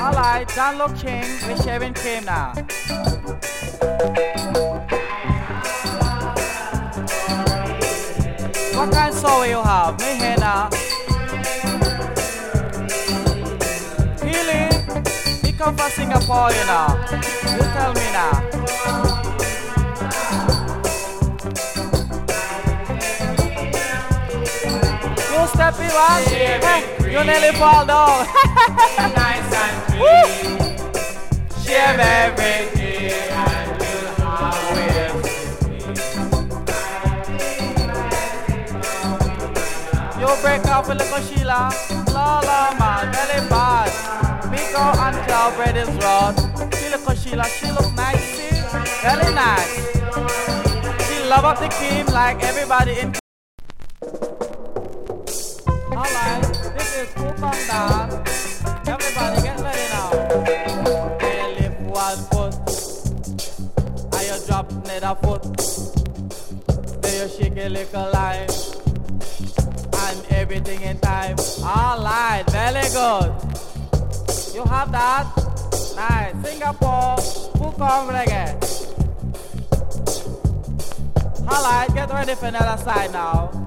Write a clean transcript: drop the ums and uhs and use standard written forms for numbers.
Alright, John Luke King with Shaving Cream now. What kind of soul you have? Me here now. Really? Me come from Singapore, you know. You tell me now. You step in one? Hey, you nearly fall down. Nice and clean. Shave every day and you'll always You break off with little Sheila. La man, very bad. Me go and Cloud Bread is road. See little Sheila, she look nice, see? Very nice. She love up the cream like everybody in. Alright, this is Cool Kong Dan. Everybody get ready now. They lift one foot, and you drop another foot. Then you shake a little line, and everything in time. Alright, very good. You have that? Nice. Singapore, Cool Kong reggae. Alright, get ready for another side now.